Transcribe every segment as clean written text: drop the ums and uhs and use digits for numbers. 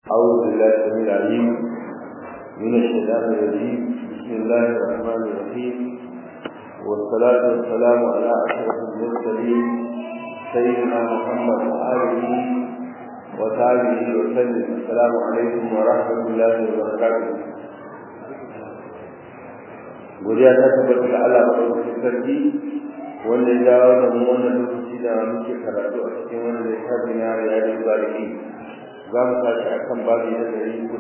أعوذ بالله السميع العليم من الشيطان الرجيم. بسم الله الرحمن الرحيم، والصلاة والسلام على أشرف المرسلين سيدنا محمد وآله وصحبه وسلم. السلام عليكم ورحمة الله وبركاته. godiya ta tabbata ga Allah madaukakin sarki wanda ya dawo da mu wannan lokaci da muke karatu a cikin wannan littafi na Riyadus Salihin. za mu tashi akan babu na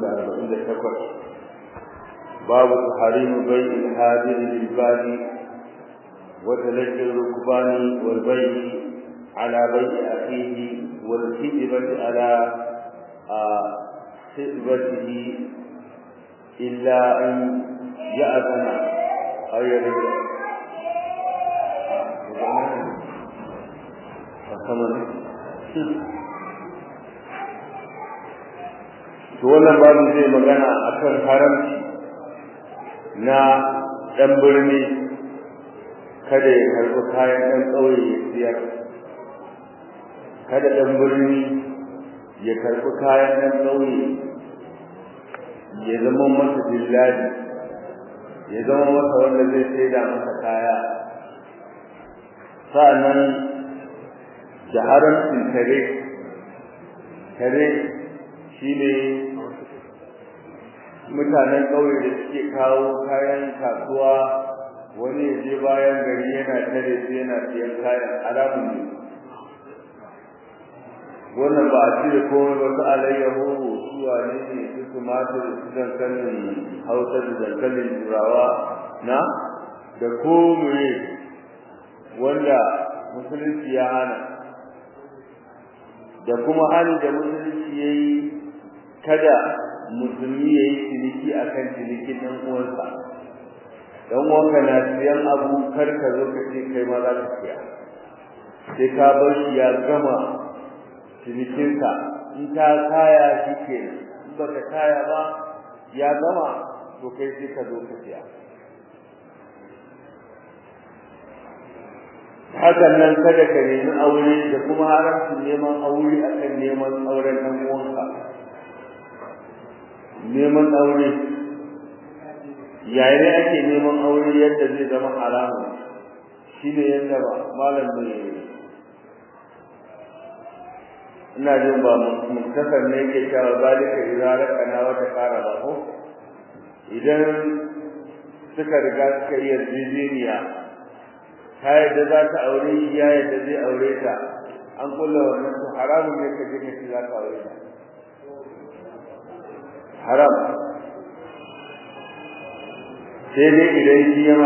148, babu tahrimu bai'il hadir bil badi wa talaqi rukbani wal bai'i ala bai'i akhihi wal khidbati ala khidbatihi illa an ya'zana aw yarda to wannan babu zai magana akan haramci na dan birni kada ya karbi kayan dan kauye ya siyar, kada dan birni ya karbi kayan dan kauye ya zama masa dillali, ya zama masa wanda zai saida masa kaya. sa'annan da haramcin kare shine mutanen ƙauye da suke kawo kayan kasuwa, wani ya je bayan gari yana tare su yana siyan kayan haramun ne. wannan ba a cire komai ba, su alayyahu su wane ne, su tumatir, su dankalin hausa da dankalin turawa na da komai wanda musulunci ya hana, da kuma hali da musulunci ya yi kada musulmi ya yi ciniki a kan cinikin ɗan uwansa. ɗan uwanka na siyan abu kar ka zo ka ce kai ma za ka siya, sai ka bar shi ya gama cinikinsa. in ta kaya shi ke, in ba ka kaya ba ya gama, to kai sai ka zo ka siya. hakan nan kada ka nemi aure, da kuma haramcin neman aure akan neman auren ɗan uwanka. neman aure yayin da ake neman aure yadda zai zama haramu shine yadda ba malam ne, ina jin ba muktasar ne yake cewa zalika idza kana wata kara ba ko idan suka riga suka yi yarjejeniya ta yadda za ta aure shi, ya yadda zai aure ta, an kulla wannan to haramun ne ka je ka ci za ka aure ta. haram sai dai idan shi ya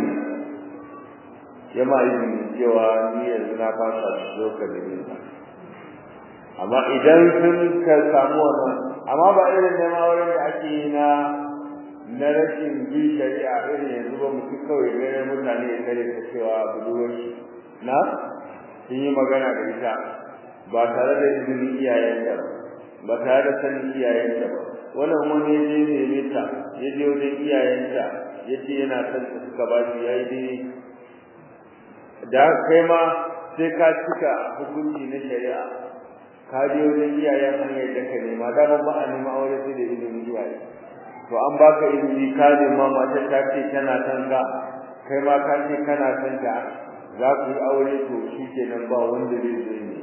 ma izini cewa ni yanzu na fasa zo ka da ni, amma idan sun ka samu wannan, amma ba irin neman auren da ake yi na rashin bin shari'a irin yanzu ba, mutum kawai gane mutane ya kare ta cewa budurwar shi na sun yi magana da ita ba tare da izinin iyayenta ba tare da sanin iyayenta ba. wannan wani ya je neme ta, ya je wajen iyayenta ya ce yana son ta, suka ba shi ya yi dai da kai ma sai ka cika hukunci na shari'a, ka je wajen iyayen hanyar da ka nema, dama ba a nema aure sai da izinin iyaye. to an baka izini ka nema, matar ta ce tana son ka, kai ma ka ce kana son ta, za ku yi aure, to shi kenan ba wanda zai zo ne.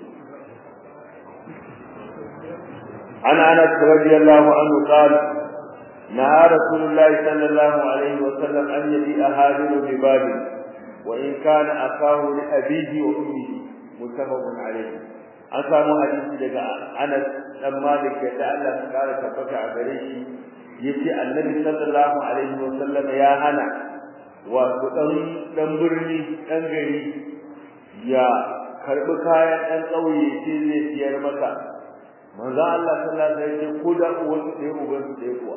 عن انس رضي الله عنه قال نهى رسول الله صلى الله عليه وسلم ان يبيع هاجر بباب وان كان اخاه لابيه وامه متفق عليه. an samu hadisi daga Anas dan Malik da Allah ya kara tabbata a gare shi, yace Annabi sallallahu alaihi wasallam ya hana wato dan birni dan gari ya karbi kayan dan kauye sai zai siyar maka. manzo Allah sallallahu alaihi wasallam ko da uwansu ɗaya ubansu ɗaya kuwa,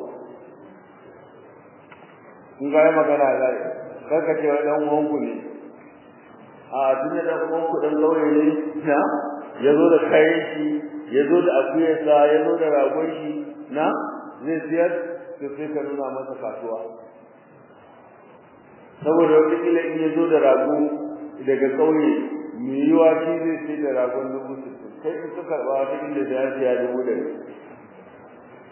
kun ga magana da kaka ce dan uwanku ne, a tunda dan uwanku dan kauye ne na yazo da kayan shi, yazo da akuyarsa, yazo da ragon shi na zai siyar, to sai ka nuna masa kasuwa, saboda wata kila in yazo da rago daga kauye mai yiwa shi zai sai da ragon 60,000, kai in suka karɓa wata inda da ya siya 100,000,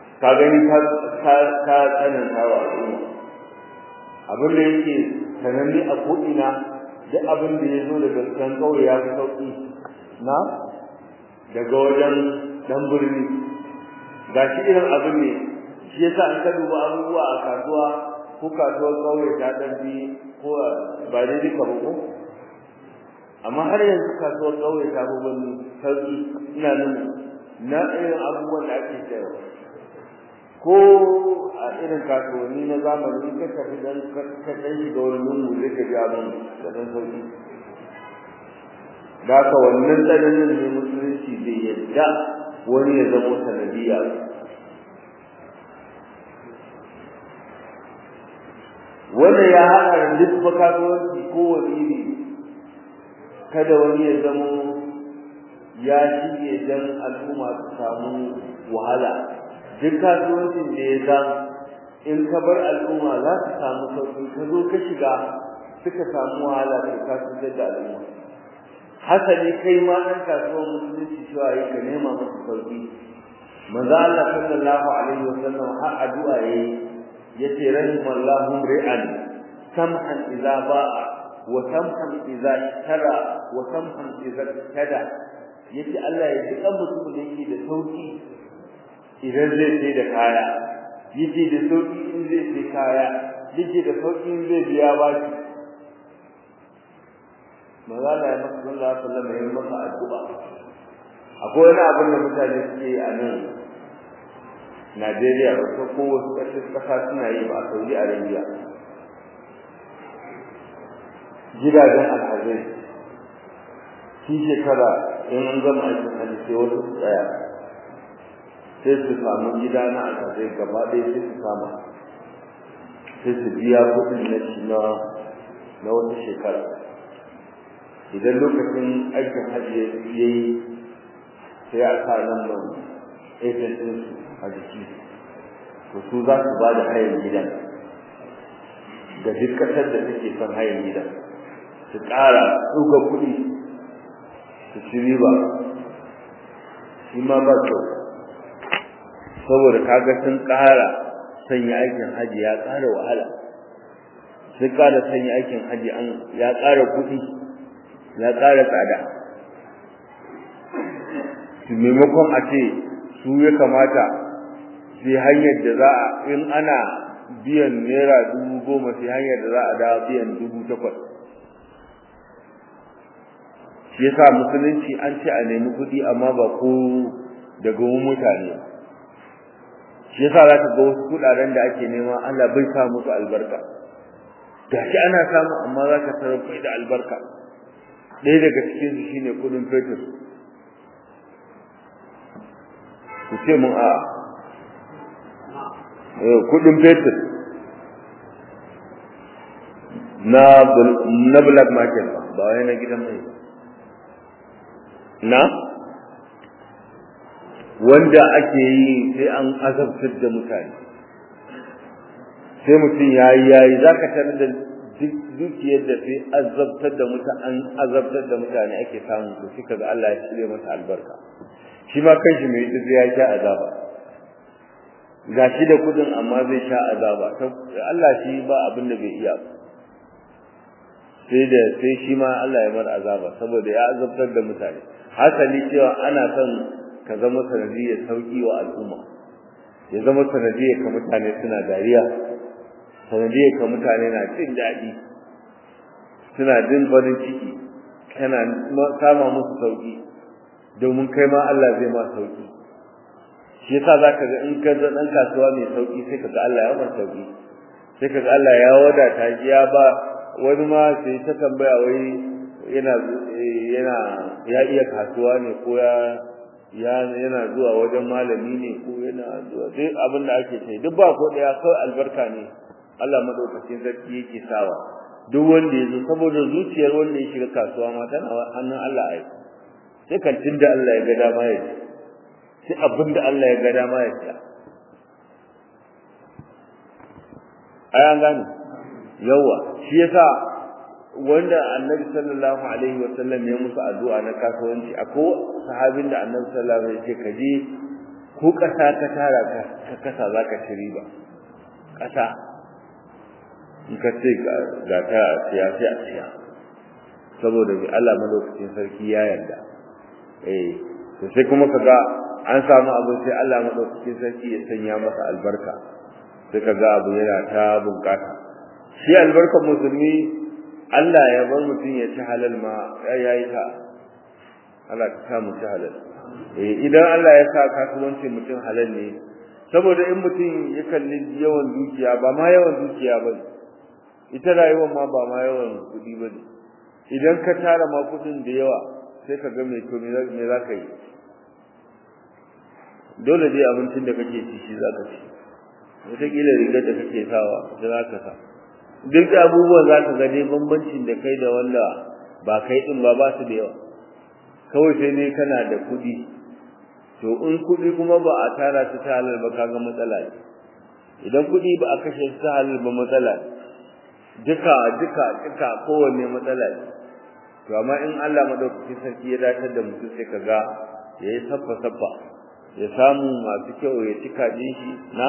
ka gani ka tsananta wa al'umma abin da yake sananne a ko'ina duk abin da ya zo daga can kawai ya fi sauƙi na daga wajen dan birni ga shi irin abin ne shi yasa an ka duba abubuwa a kasuwa ko kasuwar kauye ta dan bi ko ba dai duka ba ko amma har yanzu kasuwar kauye ta bi wani sauki ina nuna na irin abubuwan da ake sayarwa ko a irin kasuwanni na zamani ka tafi dan ka dan shiga wani lungu zai ka ji abin da dan sauki da ka wannan tsananin ne musulunci bai yadda wani ya zama sanadiyya wanda ya haɗa da duk kasuwanci kowane iri kada wani ya zama ya shige dan al'umma su samu wahala duk kasuwancin da ya zama in ka bar al'umma za su samu sauƙi ka zo ka shiga suka samu wahala da ka cutar da al'umma hasali kai ma ɗan kasuwar musulunci cewa yi ka nema masu sauƙi manzo Allah sallallahu alaihi wasallam har addu'a yayi yace rahimallahu ri'an samhan idza ba'a wa samhan idza ishtara wa samhan idza tada yace Allah ya ji kan mutum da yake da sauki idan zai sai da kaya yace da sauki in zai sai kaya yace da sauki in zai biya bashi magana ya maka sallallahu alaihi wasallam ya maka addu'a akwai wani abin da mutane suke a nan Najeriya ba ko wasu ƙasa suna yi ba a Saudi Arabia gidajen alhazai shi shekara in an gama aikin hajji sai wasu su tsaya sai su samu gida na alhazai gaba ɗaya sai su kama sai su biya kuɗin na shi na wata shekara idan lokacin aikin hajji ya yi sai a sa lambar agent ɗinsu a jiki to su za su ba da hayan gidan ga duk ƙasar da take son hayan gidan su ƙara ɗuga kuɗi su ci riba shi ma ba kyau saboda kaga sun ƙara sanya aikin hajji ya ƙara wahala sun ƙara sanya aikin hajji ya ƙara kuɗi ya ƙara tsada su maimakon a ce su ya kamata sai hanyar da za a in ana biyan naira 10,000 sai hanyar da za a dawo biyan 8,000 shi yasa musulunci an ce a nemi kuɗi amma ba ko daga mutane shi yasa za ka ga wasu kuɗaɗen da ake nema Allah bai sa musu albarka gashi ana samu amma za ka tarar da albarka ɗaya daga cikin su shine kuɗin fetur ku ce mun a kuɗin fetur na black market ba wai na gidan mai na wanda ake yi sai an azabtar da mutane sai mutum yayi zaka tarar da dukiyar da sai azabtar da mutane ake samu to shi kaga Allah ya shirye masa albarka shi ma kanshi mai tsiya ya sha azaba gashi da kudin amma zai sha azaba Allah shi ba abin da bai iya sai shi ma Allah ya mar azaba saboda ya azabtar da mutane hasali cewa ana son ka zama sanadiyar sauki wa al'umma ya zama sanadiyar ka mutane suna dariya sanadiyar ka mutane na jin daɗi suna jin farin ciki kana sama musu sauki domin kai ma Allah zai ma sauki shi yasa zaka ga in ka dan kasuwa mai sauki sai kaga Allah ya ba sauki sai kaga Allah ya wadata shi ya ba wani ma sai ta tambaya wai yana ya iya kasuwa ne ko yana zuwa wajen malami ne ko yana zuwa duk abin da ake ce duk ba ko daya kawai albarka ne Allah madaukakin sarki yake sawa duk wanda yazo saboda zuciyar wanda ya shiga kasuwa ma tana hannun Allah ai sai kan tinda Allah ya ga dama ya sai abinda Allah ya ga dama ya ci ai an gane yawa shi yasa wanda Annabi sallallahu alaihi wasallam ya musu addu'a na kasuwanci akwai sahabin da Annabi sallallahu alaihi wasallam ya ce kaje ko ƙasa ka tara ka kasa za ka ci riba ƙasa in ka ce ga ta a siya sai a siya saboda bi Allah madaukakin sarki ya yarda to sai kuma kaga an samu abu sai Allah madaukakin sarki ya sanya masa albarka sai kaga abu yana ta bunƙasa shi albarkar musulmi Allah ya bar mutum ya ci halal ma yayi ta Allah ka sa mu ci halal idan Allah ya sa kasuwanci mutum halal ne saboda in mutum ya kalli yawan dukiya ba ma yawan dukiya ba ita rayuwar ma ba ma yawan kudi ba idan ka tara ma kudin da yawa sai ka ga me za ka yi dole dai abincin da kake ci shi za ka ci wataƙila rigar da kake sawa da za ka sa duk abubuwan za ka ga dai bambancin da kai da wanda ba kai din ba su da yawa kawai sai ne kana da kudi to in kudi kuma ba a tara su ta halal ba kaga matsala ne idan kudi ba a kashe su ta halal ba matsala ne duka kowanne matsala ne to amma in Allah madaukakin sarki ya datar da mutum sai kaga yayi saffa ya samu masu kyau ya cika din shi na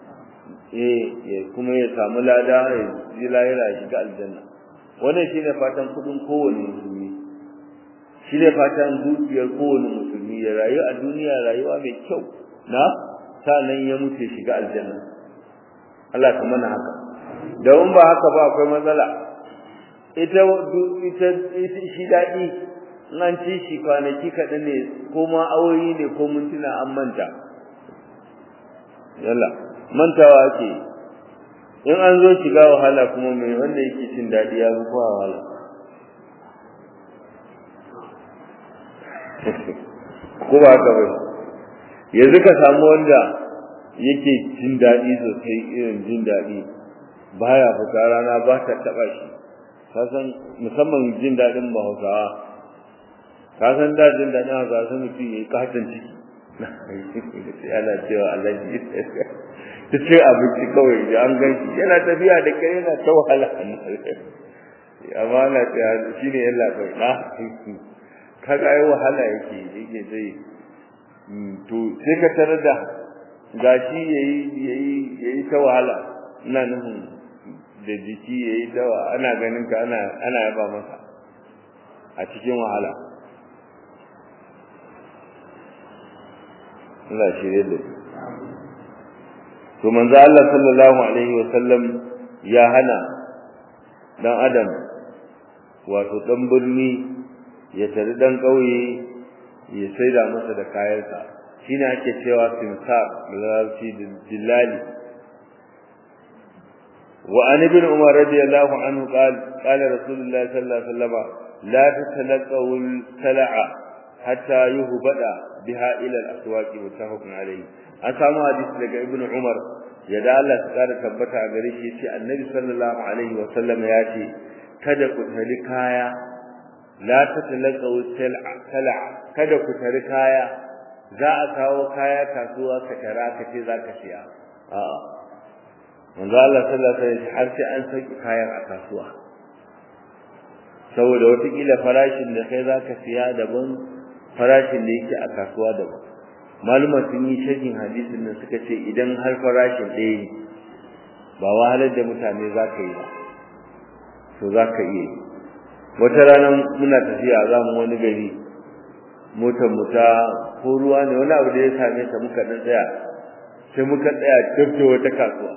kuma ya samu lada ya ji lahira ya shiga aljanna wannan shine fatan kudin kowanne musulmi shine fatan dukiyar kowanne musulmi ya rayu a duniya rayuwa mai kyau na sanan ya mutu shiga aljanna Allah ka mana haka da in ba haka ba akwai matsala ita shi dadi in an ci shi kwanaki kaɗan ne ko ma awoyi ne ko mintuna an manta yalla mantawa ake in an zo shiga wahala kuma mai wanda yake cin dadi ya fi kowa wahala ko ba haka ba yanzu ka samu wanda yake jin dadi sosai irin jin dadi baya fita rana ba ta taba shi kasan musamman jin dadin Hausawa kasan da jin dadin Hausawa sun mutum yayi katon ciki yana cewa Allah ji ta ce abinci kawai da an ganshi yana tafiya da kai yana ta wahala amma na ta shine yalla kai na kaga ai wahala yake zai to sai ka tarar da gashi yayi ta wahala ina nufin da jiki yayi dawa ana ganin ka ana yaba masa a cikin wahala Allah shirye da to manzo Allah sallallahu alaihi wasallam ya hana dan adam wato dan birni ya tare dan kauye ya saida masa da kayansa shine ake cewa simsar larabci dillali wa an ibn umar radiyallahu anhu qala rasulullah sallallahu alaihi wasallam la tatalaqaw al-tala'a hatta yuhbada biha ila al-aswaq muttafaqun alayhi an samu hadisi daga ibn umar ya da Allah ta kara tabbata a gare shi yace annabi sallallahu alaihi wasallam ya ce kada ku tali kaya la tatalaqaw al-tala'a kada ku tali kaya za a kawo kaya kasuwa ka tara ka ce za ka siya a'a manzo Allah sallallahu alaihi wasallam har sai an saki kayan a kasuwa saboda wata kila farashin da kai za ka siya daban farashin da yake a kasuwa daban maluma sun yi sharhin hadisin nan suka ce idan har farashin ɗaya ne ba wahalar da mutane za ka yi ba to za ka iya yi wata rana muna tafiya za mu wani gari motar mu ta ko ruwa ne wani abu da ya same ta muka dan tsaya sai muka tsaya dabda wata kasuwa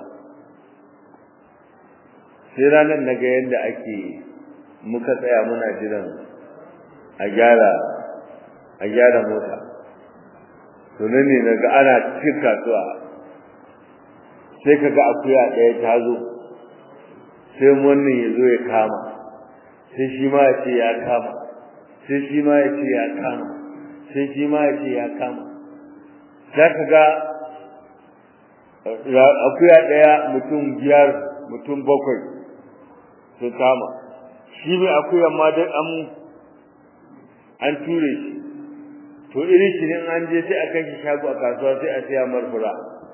sai ranar na ga yadda ake muka tsaya muna jiran a gyara mota to nan ne naga ana cikin kasuwa sai kaga akuya ɗaya ta zo sai wannan ya zo ya kama sai shi ma ya ce ya kama sai shi ma ya ce ya kama sai shi ma ya ce ya kama za ka ga akuya ɗaya mutum 5 mutum 7 sun kama shi mai akuyan ma dai an ture shi to irin shi ne an je sai a kai shi shago a kasuwa sai a siya marfura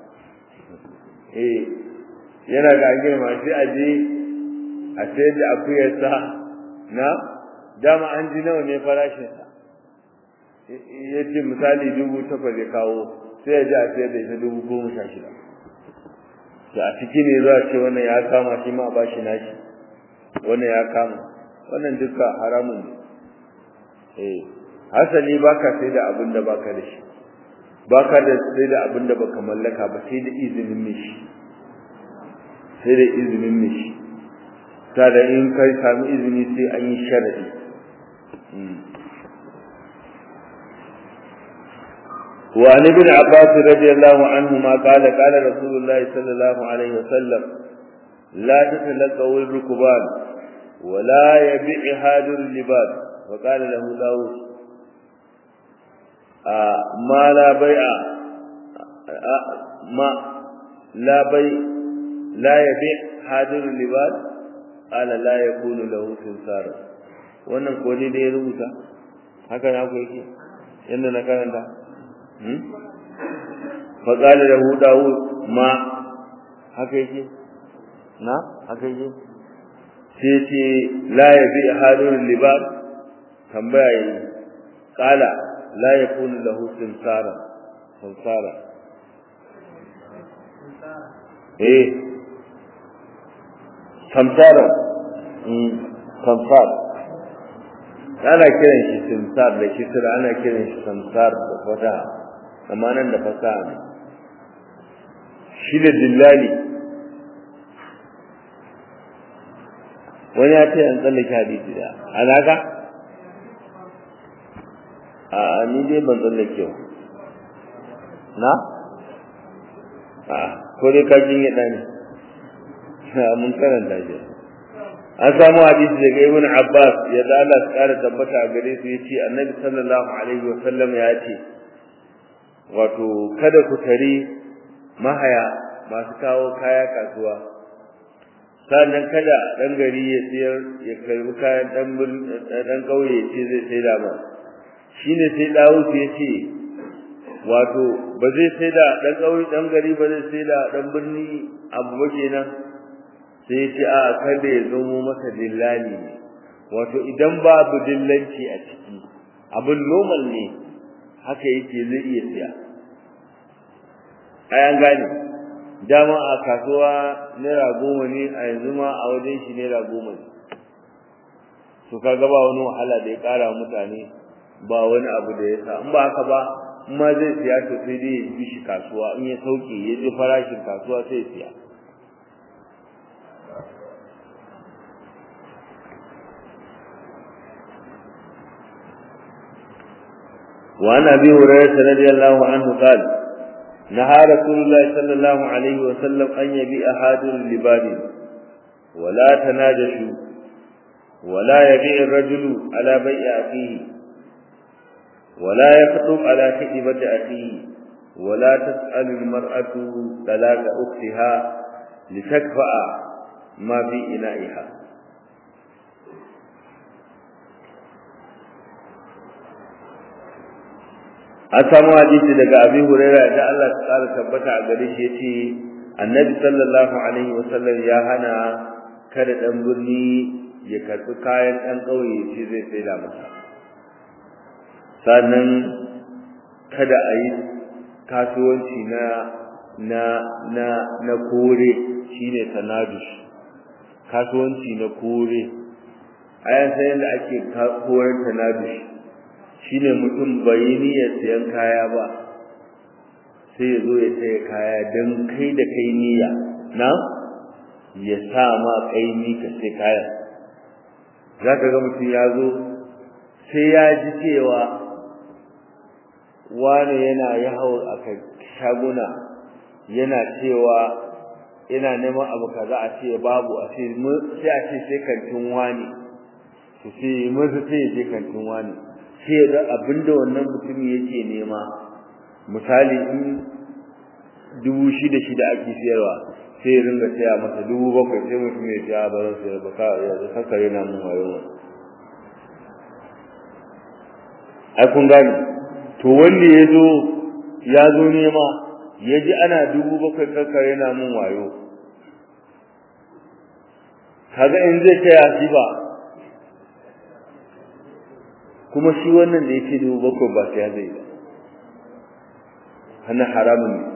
yana ga girma sai a je a sayar da akuyarsa na dama an ji nawa ne farashinsa ya ce misali 8,000 ya kawo sai ya ji a sayar da ita 16,000. da a ciki ne za a ce wannan ya kama shi ma ba shi nashi, wannan ya kama, wannan duka haramun ne. Hasali baka sai da abin da baka da shi, baka da sai da abin da baka mallaka ba, sai da izinin mishi, sai da izinin mishi. Sada in kai samu izini sai an yi sharadi. وعن ابن عباس رضي الله عنهما قال قال رسول الله صلى الله عليه وسلم لا تتلقوا الركبان ولا يبيع هادر اللباد. وقال له داود ما لا بيع ما لا يبيع هادر اللباد قال لا يكون له سمسار. wannan ko ne da ya rubuta haka na ku yake yanda na karanta fa qala lahu daud ma haka yake na haka yake sai ce la yabi hadur libad tambaya yi qala la yakunu lahu samsara samsara samsar ana kiran shi samsar da kisra, ana kiran shi samsar da fata, amma nan da fasaha shi da dillali. wani ya ce an tsallake hadisi da alaka a ni dai ban tsallake ba na ko dai kajin ya dani mun karanta shi. An samu hadisi daga Ibn Abbas ya da Allah tsara tabbata a gare su yace Annabi sallallahu alaihi wa sallam ya ce wato kada ku tare mahaya masu kawo kaya kasuwa, sannan kada dan gari ya siyar ya karbi kayan dan kauye ya ce zai sai da ba. Shine sai Dawud ya ce wato ba zai sai da dan kauye dan gari ba zai sai da dan birni abu ba kenan. sai ce a kada ya zamo masa dillali ne, wato idan babu dillanci a ciki abin normal ne haka yake zai iya siya. An gane dama a kasuwa naira 10 ne, a yanzu ma a wajen shi naira 10 ne, to kaga ba wani wahala da ya kara mutane, ba wani abu da ya sa. In ba haka ba in ma zai siya to sai dai ya bi shi kasuwa, in ya sauke ya ji farashin kasuwa sai ya siya. وعن أبي هريرة رضي الله عنه قال نهى رسول الله صلى الله عليه وسلم أن يبيع هادر اللباد ولا تناجشوا ولا يبيع الرجل على بيع أخيه ولا يخطب على خطبة أخيه ولا تسأل المرأة طلاق أختها لتكفأ ما في إنائها. an samu hadisi daga Abi Hurairah da Allah ta kara tabbata a gare shi yace Annabi sallallahu alaihi wasallam ya hana kada dan birni ya karbi kayan dan kauye shi zai saida masa, sannan kada a yi kasuwanci na kore shine tanadush, kasuwanci na kore ayan sai da ake koren tanadush shine mutum bai niyyar sayan kaya ba sai ya zo ya saya kaya dan kai da kai niyya na ya sa ma kaimi ka sai kaya. Zaka ga mutum ya zo sai ya ji cewa wani yana yawo a shaguna yana cewa ina neman abu kaza a ce babu, a ce sai a ce sai kantin wani, to sai maza sai je kantin wani sai da abinda wannan mutum yake nema. Misali in 6,000 ake siyarwa sai ya ringa saya masa 7,000 sai mutum ya ce ba zan sayar ba, ya saka yana mun wayo. Ai kun gani to wanda ya zo nema ya ji ana 7,000 kaka yana mun wayo, kaga in zai taya shi ba, kuma shi wannan da yake 7,000 ba sai zai ba. hana haramun ne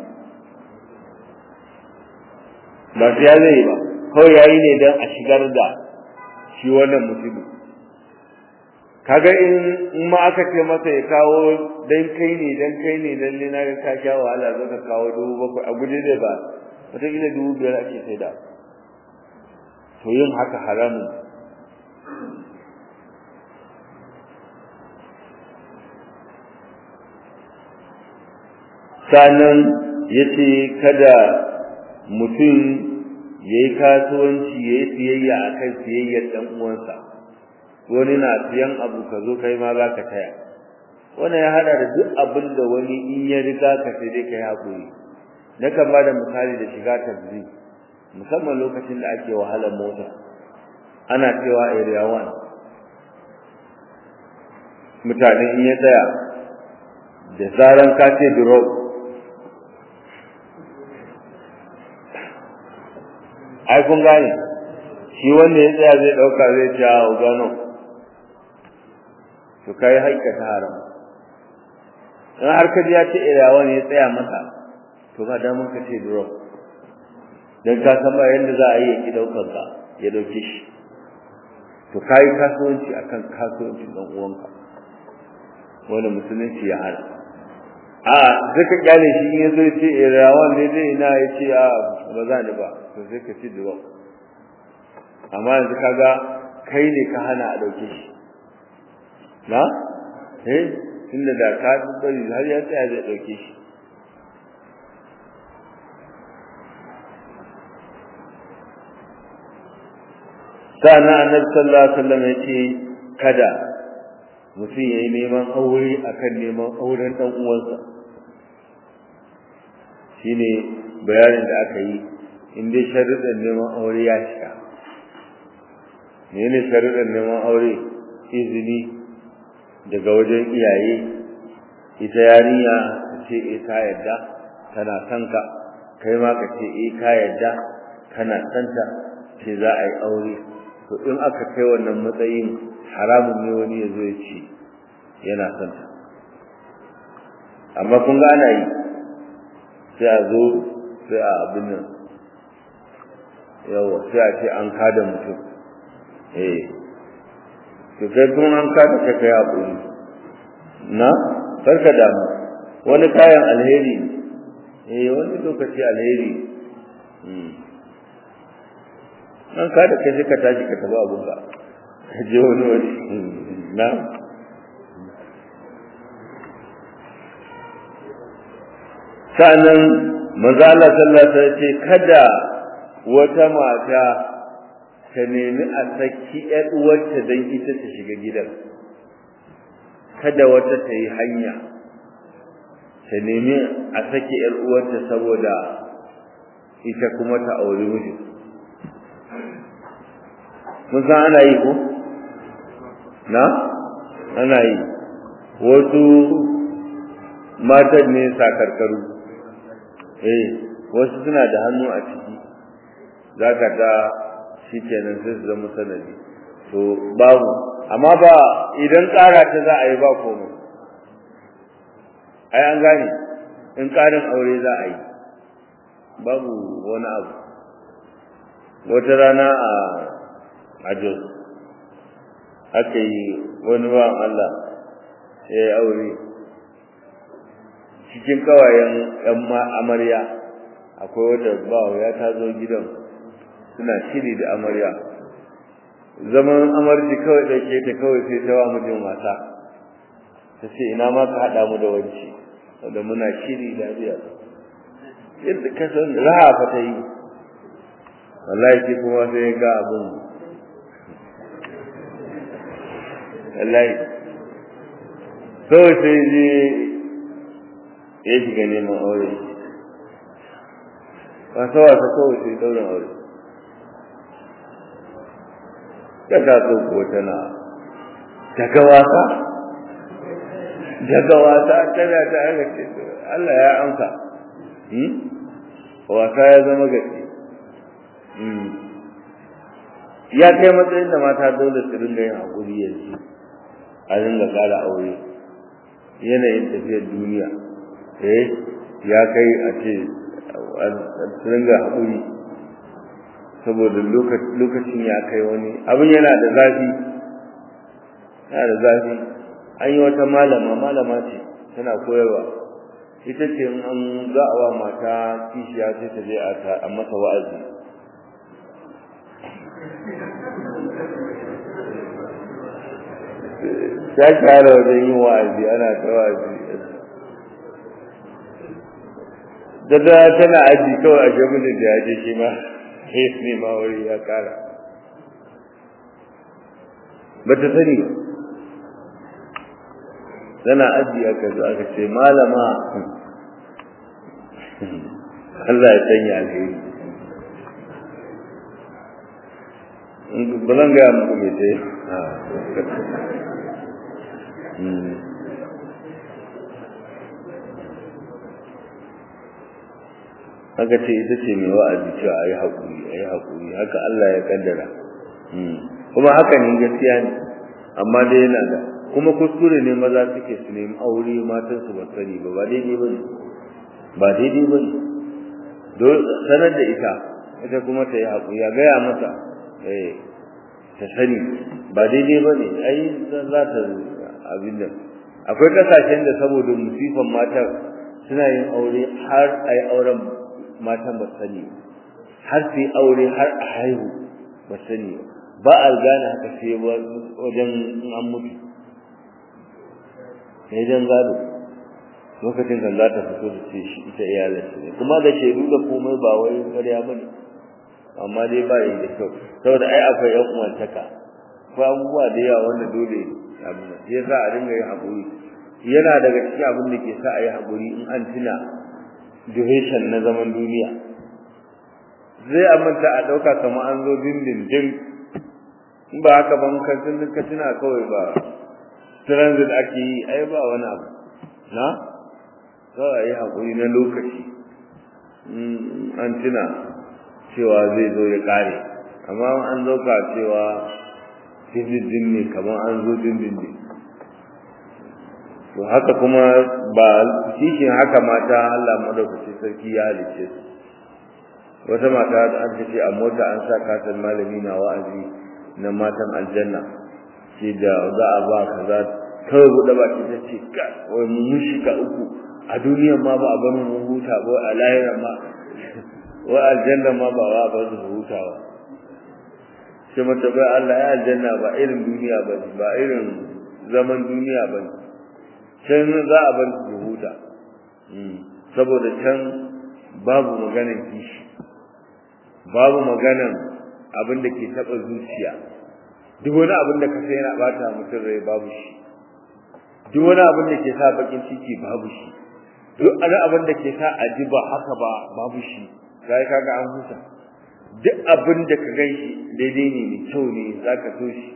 ba sai ya zai ba kawai yayi ne don a shigar da shi wannan mutum kaga in ma aka ce masa ya kawo dan kai ne lalle na ga ka sha wahala zo ka kawo 7,000 a guje zai ba wata kila 5,000 ake sai da to yin haka haramun sanan yace kada mutum yayi kasuwanci yayi siyayya akan siyayyar dan uwansa wani na siyan abu ka zo kai ma za ka taya wannan ya hada da duk abin da wani in ya riga ka sai dai kai hakuri nakan bada misali da shiga tabzi musamman lokacin da ake wahalar mota ana cewa area 1 mutane in ya tsaya da zaran ka ce drop ai kun gane shi wanda ya tsaya zai dauka zai ci a gano to kai haikata haram in har kaji ya ce irawa ne ya tsaya masa to ba damun ka ce drop dan ka san ba yanda za a yi ya ki daukar ka ya dauke shi to kai kasuwanci akan kasuwancin dan uwanka wanda musulunci ya hana a zaka kyale shi in yazo ya ce irawa ne zai ina ya ce a ba za ni ba to sai ka ci drop amma yanzu kaga kai ne ka hana a dauke shi na tunda da ka bari har ya tsaya zai dauke shi sana annabi sallallahu alaihi wasallam yace kada mutum yayi neman aure akan neman auren dan uwansa shine bayanin da aka yi in dai sharuɗan neman aure ya shiga menene sharuɗan neman aure izini daga wajen iyaye ita yarinya ta ce ta yadda tana son ka kai ma ka ce ka yadda kana son ta ce za a yi aure to in aka kai wannan matsayin haramun ne wani ya zo ya ce yana son ta amma kun ga ana yi sai a zo sai a abin nan yawa sai a ce an kada mutum to kai kun an kada ka kai haƙuri na karka damu wani kayan alheri wani lokaci alheri an kada kai ka tashi ka tafi abunka ka je wani na sa'annan manzo Allah sallallahu alaihi wasallam ce kada wata mata ta nemi a saki ƴar uwarta dan ita ta shiga gidan kada wata ta yi hanya ta nemi a saki ƴar uwarta saboda ita kuma ta aure miji mun san ana yi ko na ana yi wasu matan ne sakarkaru wasu suna da hannu a ciki zaka ga shikenan sai su zama sanadi to babu amma ba idan ƙara ta za a yi ba komai ai an gane in ƙarin aure za a yi babu wani abu wata rana a Jos aka yi wani ba Allah ya yi aure cikin kawayen yan amarya akwai wata bawa ya ta zo gidan suna shiri da amarya zaman amarci kawai dauke ta kawai sai ta wa mijin wasa ta ce ina ma ka haɗa mu da wanci wanda muna shiri da biya yadda ka san raha fa ta yi wallahi sai kuma sai ga abun wallahi kawai sai je ya shiga neman aure wasa wasa kawai sai ɗaurin aure ka ta so ko tana daga wasa tana ta aka ce Allah ya amsa wasa ya zama gaske ya kai matsayin da mata dole su dinga yin haƙuri yanzu a dinga ƙara aure yanayin tafiyar duniya ya kai a ce a ringa haƙuri saboda lokacin ya kai wani abin yana da zafi an yi wata malama ce tana koyarwa ita ce in an za'awa mata kishiya sai ta je a masa wa'azi ta shahara wajen yin wa'azi ana ta wa'azi da tana aji kawai a jami'in da ya je shi ma sai ne ma wuri ya kara ba ta sani tana aji aka zo aka ce malama Allah ya sanya alheri ba zan gaya muku mai ce haka ce ita ce mai wa'azi cewa a yi haƙuri haka Allah ya kaddara kuma haka ne gaskiya ne amma dai yana da kuma kuskure ne maza suke su nemi aure matan su ba sani ba daidai ba ne sanar da ita kuma ta yi haƙuri ya gaya mata ta sani ba daidai ba ne ai za ta abin da akwai kasashen da saboda musifan matan suna yin aure har a yi auren matan ba sani har su yi aure har a haihu ba sani ba a gane haka sai wajen an mutu sai dan gado lokacin da za ta fito da ce shi ita iyalinsa ne kuma da shaidu da komai ba wai ƙarya ba ne amma dai ba yi da kyau saboda ai akwai ƴan uwantaka akwai abubuwa da yawa wanda dole abin da ya sa a dinga yin haƙuri yana daga cikin abin da ke sa a yi haƙuri in an tuna duration na zaman duniya zai aminta a ɗauka kamar an zo dindindin in ba haka ban ka tuna kawai ba transit ake yi ai ba wani abu na kawai a yi haƙuri na lokaci an tuna cewa zai zo ya ƙare amma an ɗauka cewa dindindin ne kamar an zo dindindin to haka kuma ba kishin haka mata Allah madaukaki sarki ya halice su wata mata an ce a mota an sa katon malami na wa'azi na matan aljanna ce da za a ba kaza kawai buɗe baki ta ce ka wai mun shiga uku a duniyan ma ba a bar mu huta ba a lahira ma wa aljanna ma ba wa ba su huta ba sai mata bai Allah ya aljanna ba irin duniya ba ba irin zaman duniya ba can za a bar su huta saboda can babu maganan kishi babu maganan abin da ke taɓa zuciya duk wani abin da ka sai yana bata mutum rai babu shi duk wani abin da ke sa bakin ciki babu shi duk wani abin da ke sa a ji ba haka ba babu shi sai kaga an huta duk abin da ka ganshi daidai ne mai kyau ne zaka so shi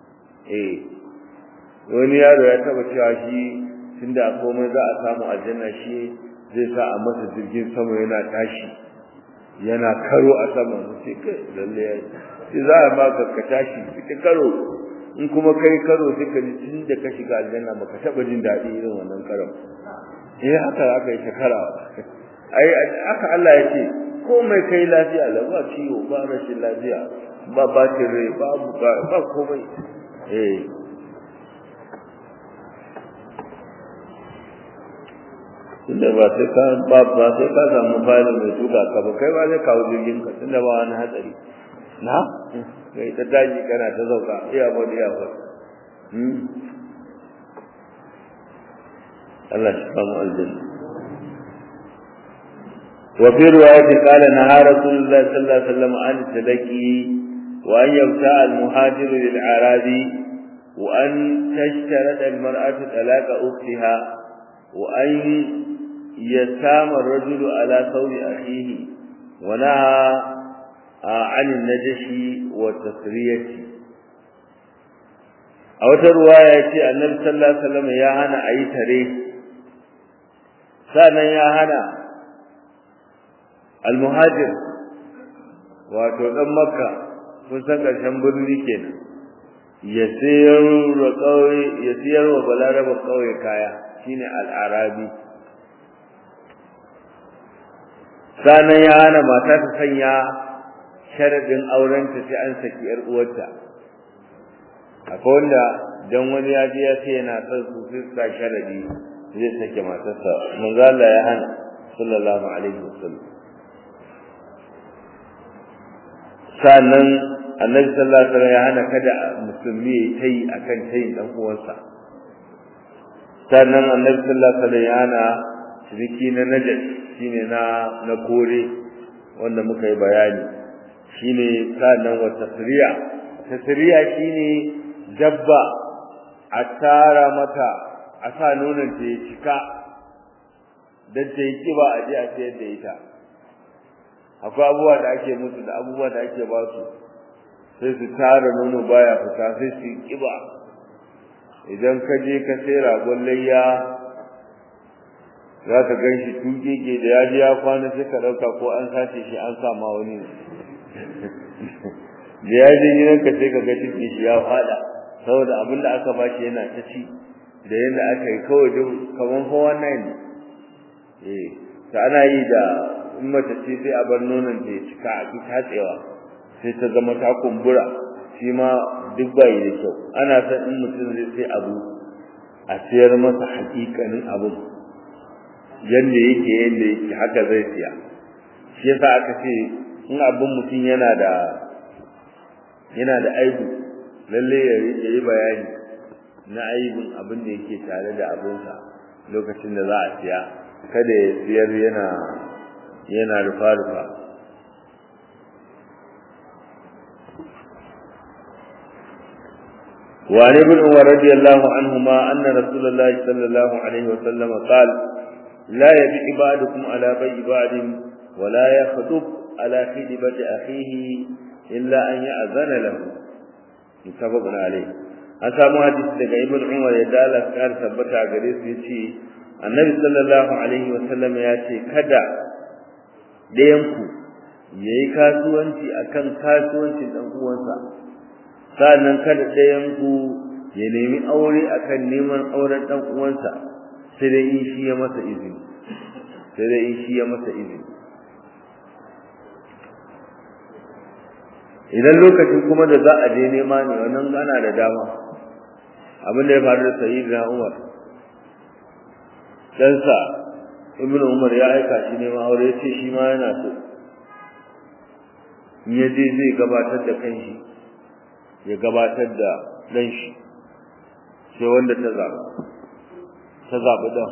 wani yaro ya taba cewa shi tunda komai za a samu aljanna shi zai sa a masa jirgin sama yana tashi yana karo a sama sai kai lalle sai za a baka ka tashi sai karo in kuma kai karo sai ka ji tunda ka shiga aljanna baka taba jin dadi irin wannan karon haka aka yi shekara ai haka Allah ya ce komai kai lafiya la ba ciwo ba rashin lafiya ba bacin rai ba komai tunda ba sai ka samu fali mai tuka ka ba kai ba zai kawo jirgin ka tunda ba wani hatsari na kai ta daji kana ta zauka iya ba Allah shi samu aljanna wa fi riwayati qala naha rasulullah sallallahu alaihi wasallam an tadaki wa an yabta al muhajir lil arabi wa an tashtarata al mar'atu talaqa ukhtiha wa an يسام الرجل على ثوب أخيه ونهى عن النجش والتسرية أو رواية النبي صلى الله عليه وسلم يا هنا أي تاريخ ثانيا يا هنا المهاجر وتوقف مكة kusan ƙarshen birni kenan ya siyar wa balaraba kauye kaya shine al-arabi sanan ya hana mata ta sanya sharadin aurenta sai an saki yar uwarta akwai wanda dan wani ya je ya ce yana son su sai sharadi zai sake matarsa manzo Allah ya hana sallallahu alaihi wasallam sanan annabi sallallahu alaihi wasallam ya hana kada musulmi ya yi akan tayin dan uwansa sannan annabi sallallahu alaihi wasallam ya hana shiriki na najas shine na kore wanda muka yi bayani shine sannan wa tasriya shine dabba a tara mata a sa nonon ta ya cika dan ta yi kiba a je a sayar da ita akwai abubuwa da ake musu da abubuwa da ake ba su sai su tara nono baya fita sai su kiba idan ka je ka sai ragon layya za ka gan shi tugege da ya ji ya kwana sai ka ɗauka ko an sace shi an sa ma wani da ya je gidanka sai ka ga ciki shi ya faɗa saboda abin da aka bashi yana ta ci da yadda aka yi kawai duk kaman fa wannan ne ta ana yi da in mace ce sai a bar nonon ta ya cika a ki tatsewa sai ta zama ta kumbura shi ma duk bai da kyau ana san in mutum zai sai abu a siyar masa hakikanin abu yanda yake haka zai siya shi yasa aka ce in abin mutum yana da aibu lalle ya yi bayani na aibin abin da yake tare da abinsa lokacin da za a siya kada ya siyar yana rufa-rufa وعن ابن عمر رضي الله عنهما أن رسول الله صلى الله عليه وسلم قال لا يبيع بعضكم على بيع بعض ولا يخطب على خطبة أخيه إلا أن يأذن له متفق عليه an samu hadisi daga ibn Umar ya dala kar tabbata gare su yace annabi sallallahu alaihi wasallam ya ce kada dayan ku yayi kasuwanci akan kasuwancin dan uwansa sannan kada dayan ku ya nemi aure akan neman auren dan uwansa sai dai in shi ya masa izini idan lokacin kuma da za a je nema ne wannan ana da dama abin da ya faru da sayyidina Umar dan sa ibnu Umar ya aika shi neman aure ya ce shi ma yana so in ya je zai gabatar da kanshi ya gabatar da dan shi sai wanda ta zaɓi dan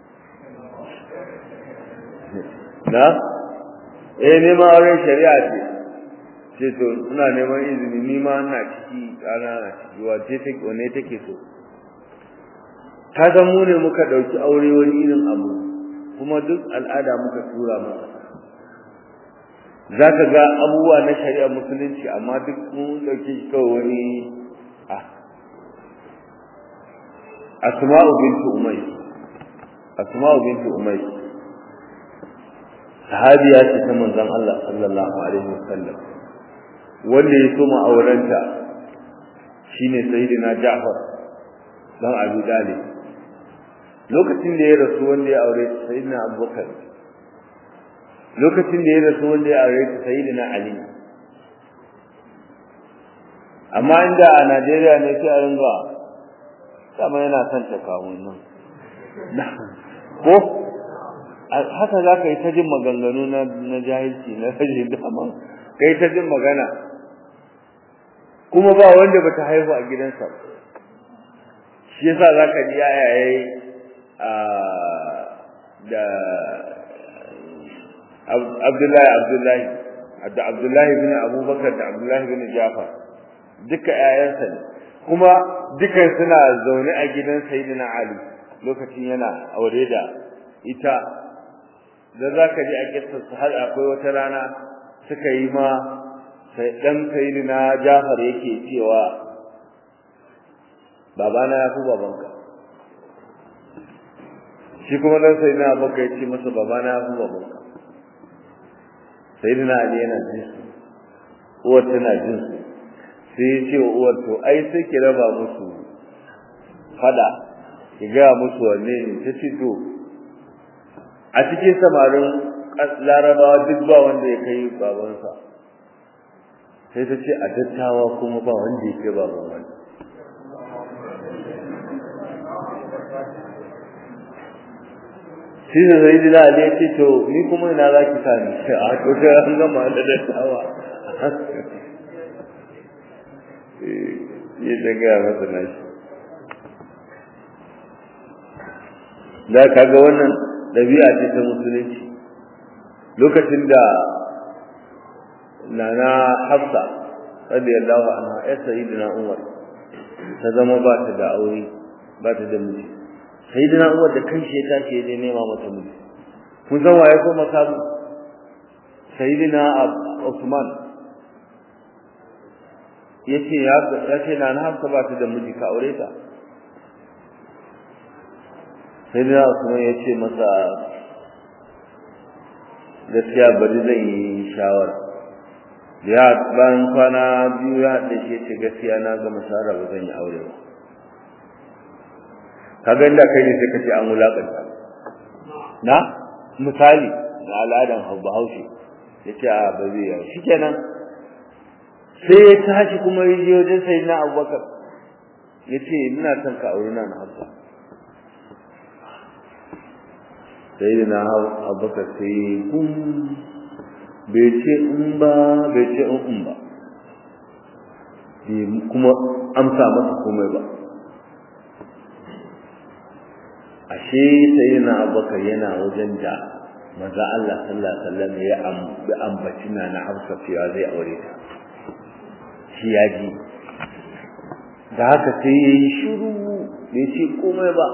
na neman auren shari'a ce to ina neman izini ni ma ina ciki ana na ciki wace take wane take so ka san mu ne muka dauki aure wani irin abu kuma duk al'ada muka tura masa zaka ga abubuwa na shari'a musulunci amma duk mun dauke shi kawai wani Asma'u bintu Umayy sahabiya ce ta manzon Allah sallallahu alaihi wasallam wanda ya soma aurenta shine sayyidina Ja'far dan Abi Talib lokacin da ya rasu wanda ya aure sayyidina Abubakar lokacin da ya rasu wanda ya aure sayyidina Ali amma inda a Najeriya ne sai a ringa kama yana son ta kawo nan ko haka za ka yi ta jin maganganu na jahilci na rashin dama ka yi ta jin magana kuma ba wanda bata haihu a gidansa shi yasa za ka ji yayaye da Abdullahi bin Abubakar da Abdullahi bin Jafar duka yayansa ne kuma dukan suna zaune a gidan Sayyidina Ali lokacin yana aure da ita da zaka ji a kissar su har akwai wata rana suka yi ma sai dan Sayyidina Jafar yake cewa babana ya fi babanka shi kuma dan Sayyidina Abubakar ya ce masa babana ya fi babanka Sayyidina Ali yana jin uwar tana jin sai ya ce wa uwar to ai sai ki raba musu fada ki ga musu wanne ne ta ce to a cikin samarin larabawa duk ba wanda ya kai babansa sai ta ce a dattawa kuma ba wanda ya kai baban wani shi da zai dina ali ya ce to ni kuma ina za ki sa ni a to sai an gama da dattawa ya daga masa nashi da kaga wannan dabi'a ce ta musulunci lokacin da nana Hafsa radiyallahu anha ya sayyidina Umar ta zama ba ta da aure ba ta da miji sayyidina Umar da kanshi ya tashi ya nema mata miji kun san waye ko makamu sayyidina Usman yace nana Hafsa ba ta da miji ka aure ta sayyidina Usman yace masa gaskiya bari zan yi shawara ya bayan kwana biyu ya haɗe shi ce gaskiya na ga masara ba zan yi aure ba kaga inda kai ne sai kace an wulakanta na misali na al'adan Bahaushe yace a ba zai yi shikenan sai ya tashi kuma yaje wajen sayyidina Abubakar yace ina son ka aure na Hafsa sayyidina Abubakar sai bai ce in ba bai ce in ba kuma amsa masa komai ba ashe sayyidina Abubakar yana wajen da manzo Allah sallallahu alaihi wasallam ya ambaci na Hafsa cewa zai aure ta shi yaji da haka sai yayi shiru bai ce komai ba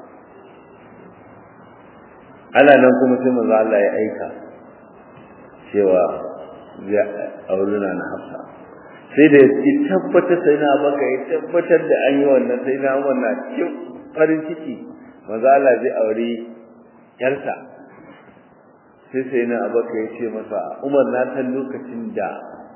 ana nan kuma sai manzo Allah ya aika cewa ya aure na Hafsa sai da ya tabbatar sai na baka ya tabbatar da an yi wannan sai na wannan cikin farin ciki manzo Allah zai aure yarsa sai na baka ya ce masa Umar na san lokacin da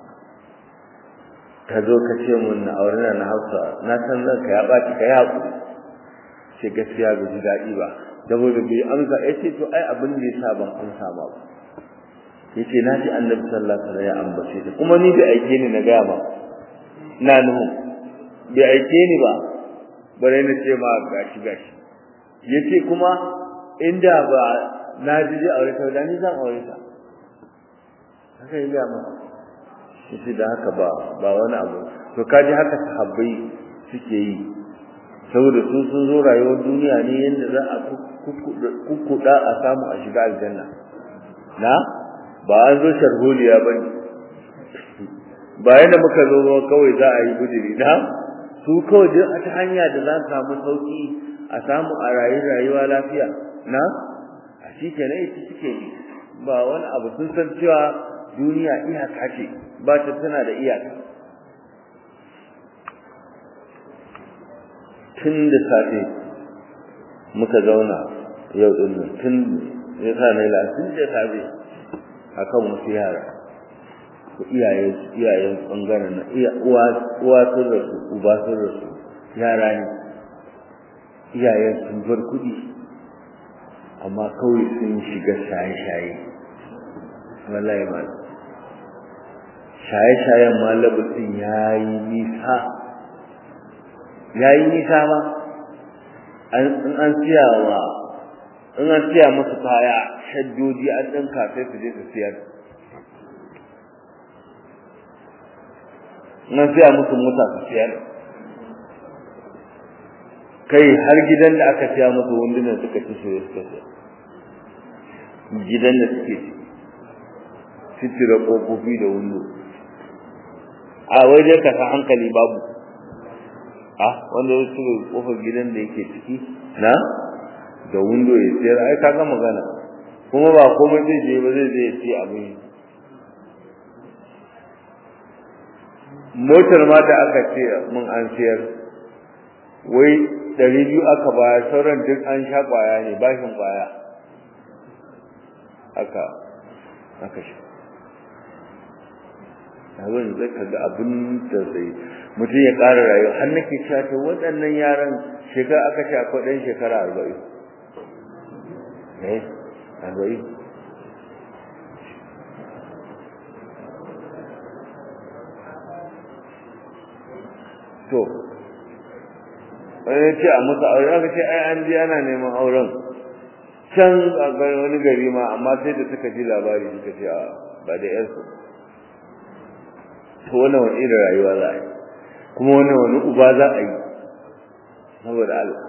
ka zo ka ce mun na aure na Hafsa na san ranka ya baci ka ya hakuri ce gaskiya bai ji dadi ba saboda bai amsa yace to ai abin da yasa ban amsa ba yace na ji Annabi sallallahu alaihi wasallam ya ambace ta kuma ni bai aike ni na ga ba ina nuhu bai aike ni ba bare na ce ma gashi yace kuma inda ba na ji aure ta da ni zan aure ta haka yi ga ma yace da haka ba wani abu to kaji haka sahabbai suke yi saboda sun zo rayuwar duniya ne yanda za a kukkuda a samu a shiga aljanna na ba an zo sharholiya bane ba yana muka zo kawai za a yi guduri na su kawai duk a ta hanya da za su samu sauki a samu a rayuwa lafiya na a shi kenan ita suke yi ba wani abu sun san cewa duniya iyaka ce ba ta tana da iyaka tun da safe muka zauna yau din nan tun ya sa na tun da safe akan wasu yara ko iyayen bangaren na uwa sun rasu uba sun rasu yara ne iyayen sun bar kuɗi amma kawai sun shiga shaye-shaye wallahi ma shaye-shayen ma labarin yayi nisa ma an siya musu kaya shaddoji an ɗinka sai su je su siyar an siya musu mota su siyar kai har gidan da aka siya musu wundunan suka ci soye suka siyar gidan da suke ci cire ƙofofi da wundo a wai dai ka san hankali babu wanda ya cire ƙofar gidan da yake ciki na da windo ya tsayar ai kaga magana kuma ba komai zai je ba zai je ya ci abin motar ma da aka ce mun an siyar wai 200 aka bayar sauran duk an sha kwaya ne bashin kwaya aka shi abin zai kaga abin da zai mutum ya ƙara rayuwa har nake cewa to waɗannan yaran shekara aka ce akwai ɗan shekara 40 to wani ce a musu aure aka ce ai an ji ana neman auren can a wani gari ma amma sai da suka ji labari suka ce ba da yarsu to wannan wani irin rayuwa za a yi kuma wannan wani uba za a yi saboda Allah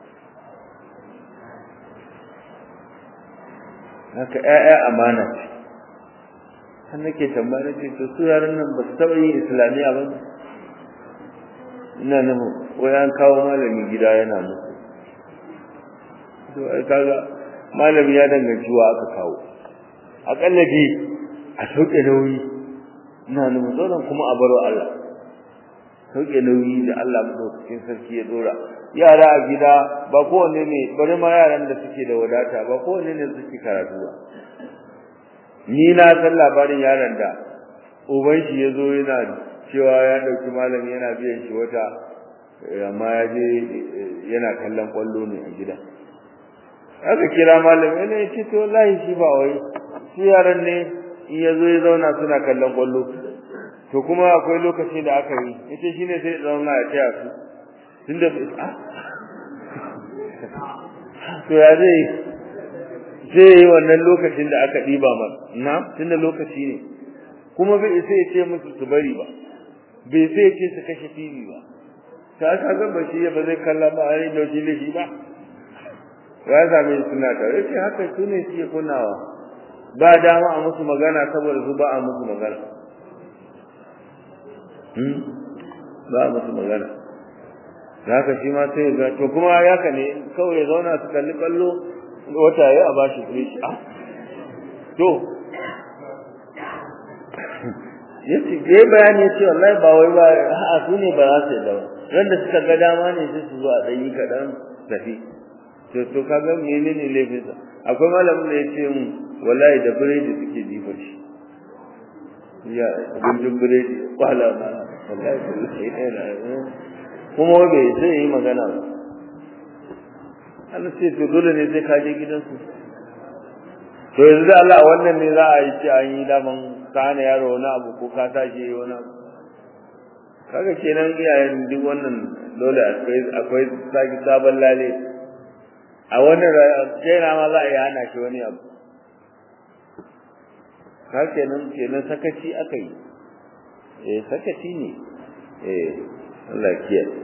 haka ƴaƴa amana ce har nake tambaya ce to su yaran nan ba su taɓa yin islamiyya ba ina nan wai an kawo malami gida yana musu to ai kaga malami ya danganci wa aka kawo akalla dai a sauke nauyi ina nan sauran kuma a baro Allah sauke nauyi da Allah madaukakin sarki ya dora yara a gida ba kowanne ne bari ma yaran da suke da wadata ba kowanne ne suke karatu ba ni na san labarin yaran da uban shi yazo yana cewa ya dauki malami yana biyan shi wata amma ya je yana kallon kwallo ne a gida aka kira malami ne ya ce to wallahi shi ba wai shi yaran ne in yazo ya zauna suna kallon kwallo to kuma akwai lokaci da aka yi yace shine sai zauna ya taya su tunda to ya zai wannan lokacin da aka diba mana na tunda lokaci ne kuma bai sai ya ce musu su bari ba bai sai ya ce su kashe TV ba ta kaga ba shi ba zai kalla ba ai da shi ba ya zame suna ta yace haka sune shi kunawa ba dama a musu magana saboda su ba a musu magana ba a musu magana haka shi ma sai ga to kuma haka ne kawai ya zauna su kalli kallo wata yayi a bashi fresh to yace dai bayani yace wallahi ba wai ba a'a su ne ba za su da wanda suka ga dama ne sai su zo a dai kadan tafi to kaga menene laifin sa akwai malamin da yace mu wallahi da biredi suke jifa shi ya gundun biredi kwala wallahi sai dai kuma bai sai yi magana ba Allah sai to dole ne sai ka je gidansu to yanzu da Allah wannan ne za a yi ci an yi daman kana yaro wani abu ko ka tashi wani abu kaga kenan iyayen duk wannan dole akwai saki sabon lale a wannan kenan ma za a yi hana shi wani abu ka kenan sakaci aka yi sakaci ne Allah kiyaye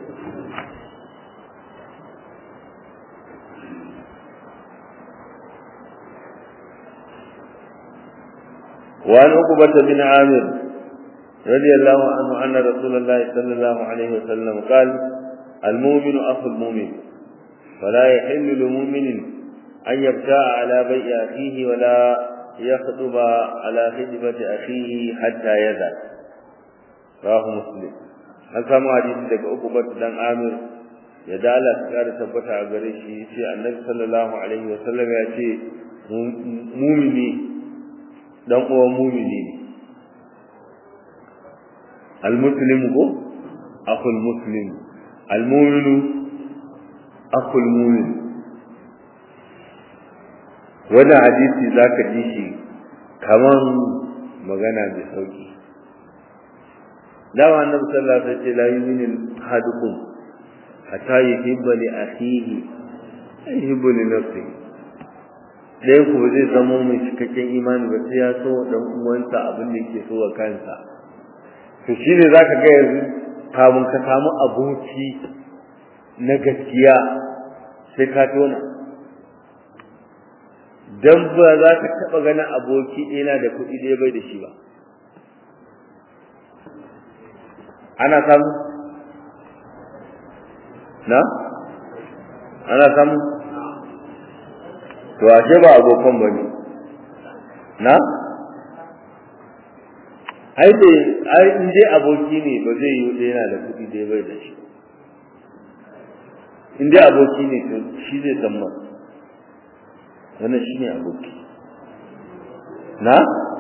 وعن عقبة بن عامر رضي الله عنه أن رسول الله صلى الله عليه وسلم قال المؤمن أخو المؤمن فلا يحل لمؤمن أن يبتاع على بيع أخيه ولا يخطب على خطبة أخيه حتى يذهب رواه مسلم an samu hadisi daga Uqba dan Amir ya dala tsara tabbata a gare shi sai Annabi sallallahu alaihi wasallam ya ce mu'mini dan uwan mu'mini ne al-muslimu ko akhul muslim al-mu'minu akhul mu'min wannan hadisi zaka ji shi kaman magana mai sauki dawa annabi sallallahu alaihi wasallam la yu'minu ahadukum hatta yuhibba li akhihi yuhibbu li nafsihi dai ku zai zama mai cikakken imani ba sai ya so dan uwansa abin da yake so wa kansa to shine zaka ga yanzu kamun ka samu aboki na gaskiya sai ka tona dan ba za ka taba ganin aboki yana da kuɗi dai bai da shi ba ana samu na ana samu to ashe ba abokan bane na ai inda aboki ne ba zai yi yana da kudi da bai da shi inda aboki ne to shi zai zama wannan shine aboki na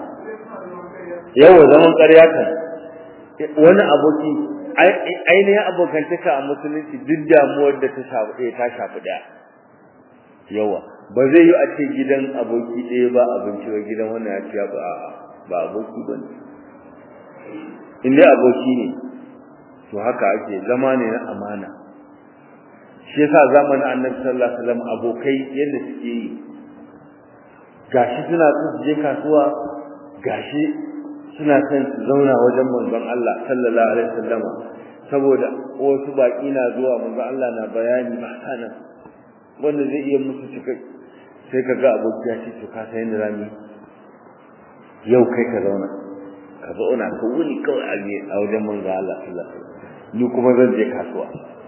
yawa zaman ƙarya kan wani aboki ainihin abokantaka a musulunci duk damuwar da ta shafi daya yawa ba zai yi a ce gidan aboki ɗaya ba abinci ba gidan wannan ya ce ba aboki ba ne inda aboki ne to haka ake zama ne na amana shi yasa zamanin Annabi sallallahu alaihi wasallam abokai yadda suke yi gashi suna son su je kasuwa gashi suna son su zauna wajen manzon Allah sallallahu alaihi wasallam saboda wasu baki na zuwa manzon Allah na bayani ba kana wanda zai iya musu cika sai kaga abokiya ce to ka san yadda zamu yau kai ka zauna ka wuni kawai a wajen manzon Allah sallallahu alaihi wasallam ni kuma zan je kasuwa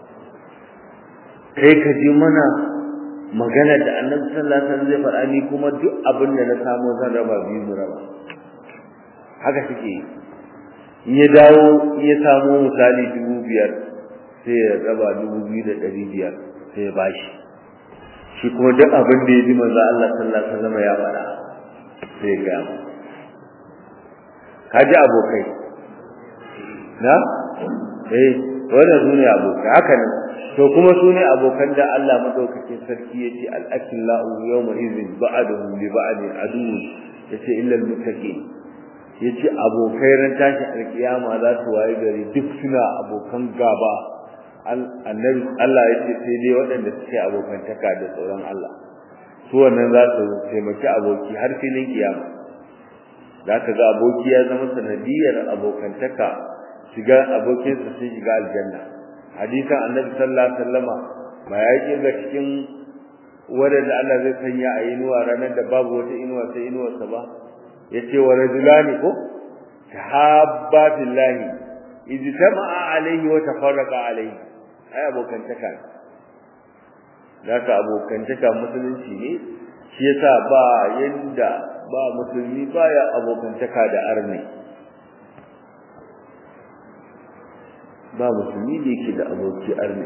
kai ka ji mana magana da Annabi sallallahu alaihi wasallam zai faɗa ni kuma duk abin da na samu zan raba biyu mu raba haka suke in ya dawo ya samu misali 5,000 sai ya raba 2,500 sai ya bashi shi kuma duk abin da ya ji manzo Allah sallallahu alaihi wasallam ya faɗa sai ga mu kaji abokai na wannan sune abokai haka ne to kuma sune abokan da Allah madaukakin sarki yace al-akillahu yawma idhin ba'duhum li ba'din adu yace illa al-muttaqin yace abokai ran tashi alkiyama za su waye gari duk suna abokan gaba annabi Allah yace sai dai waɗanda suke abokantaka da tsoron Allah su wannan za su taimaki aboki har filin kiyama zaka ga aboki ya zama sanadiyar abokantaka shiga abokinsa sai shiga aljanna hadisan Annabi sallallahu alaihi wasallama ba ya kirga cikin wadanda Allah zai sanya a inuwa ranar da babu wata inuwa sai inuwarsa ba yace wa rajulani ko tahabba billahi ijtama'a alaihi wa tafarraqa alaihi ai abokantaka zaka abokantaka musulunci ne shi yasa ba yanda ba musulmi baya abokantaka da arni ba musulmi da yake da aboki arni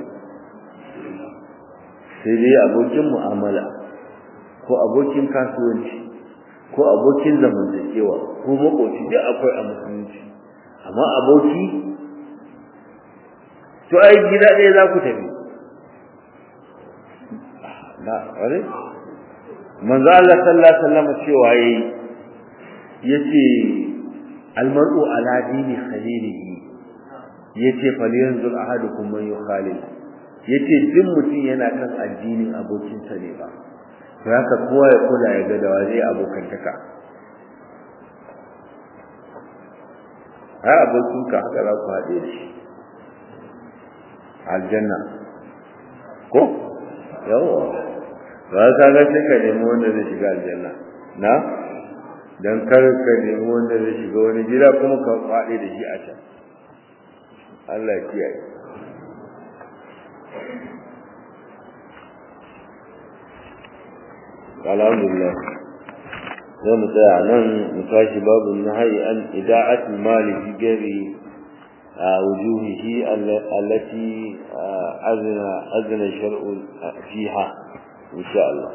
sai dai abokin mu'amala ko abokin kasuwanci ko abokin zamantakewa ko makoci da akwai a musulunci amma aboki to ai gida ɗaya za ku tafi na ware manzo Allah sallallahu alaihi wasallam cewa yace almar'u ala dini khalilihi yace falyanzur ahadukum man yukhalil yace duk mutum yana kan addinin abokinsa ne ba to haka kowa ya kula ya ga da waje abokantaka har abokinka haka za ku haɗe shi aljanna ko yawa ba ka ga sai ka nemi wanda zai shiga aljanna na dan kar ka nemi wanda zai shiga wani gida kuma ka faɗi da shi a can Allah ya kiyaye alhamdulillah zai mu tsaya nan mu tashi babu nahyi an ida'ati mali fi gari wujuhihi allati azna shar'u fiha insha Allah